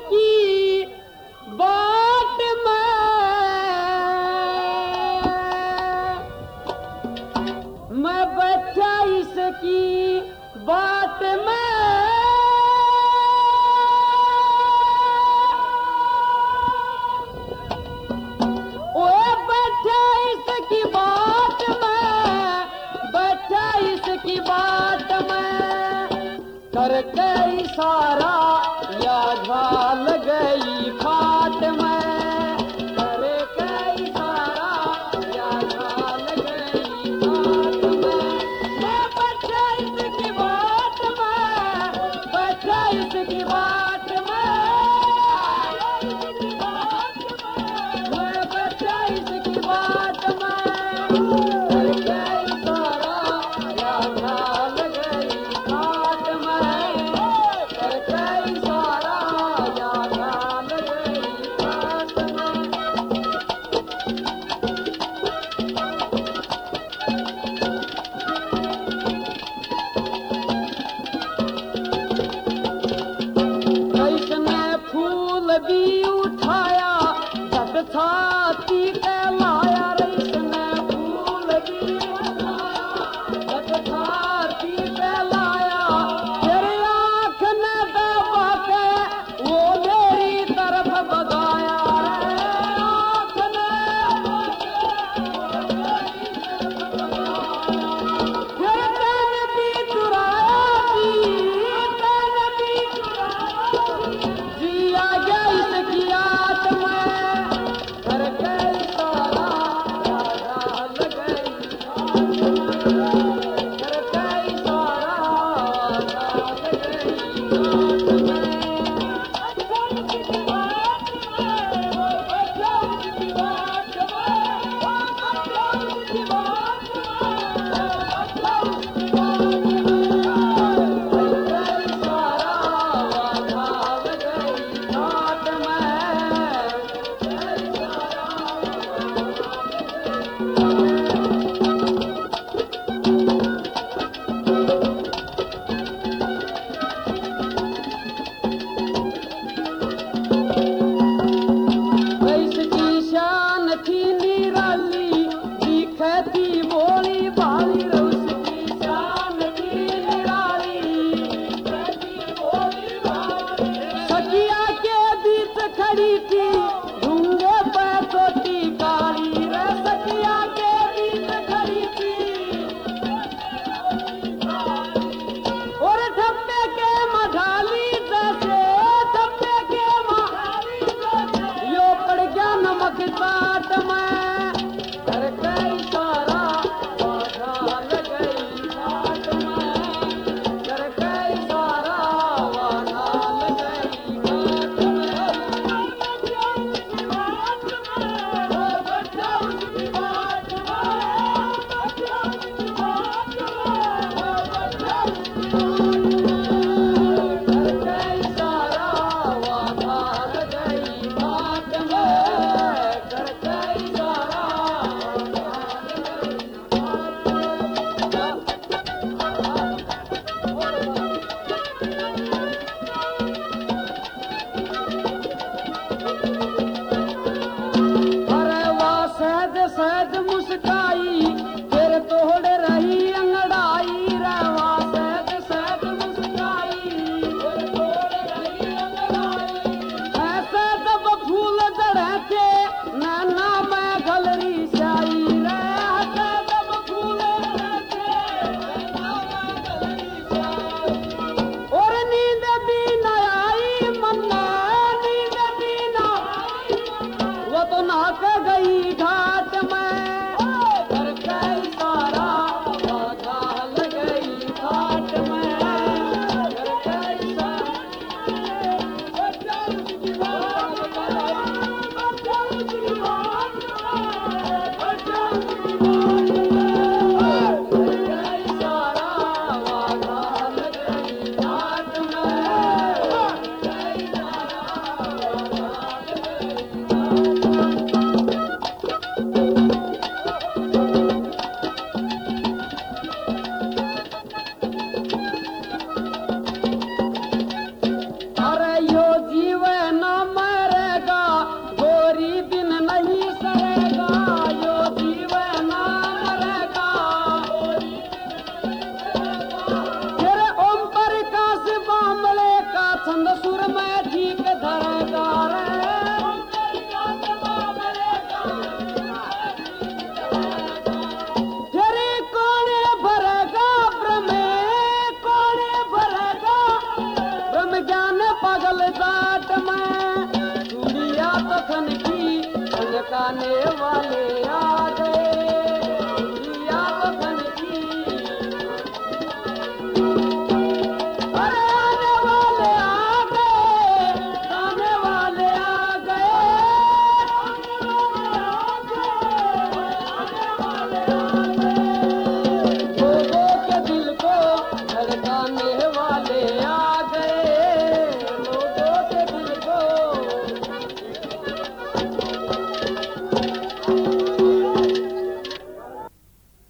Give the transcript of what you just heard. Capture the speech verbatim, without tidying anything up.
की बात में मैं बैठा इसकी बात में ओए बैठा इसकी बात में बैठा इसकी बात में करके इशारा या घाल गई खाट में करके इशारा या घाल गई खाट में मैं बैठा इसकी बात में बैठा इसकी बात में मैं बैठा इसकी बात में करके इशारा या घाल गई खाट में करके इशारा या घाल गई खाट में संद सुर में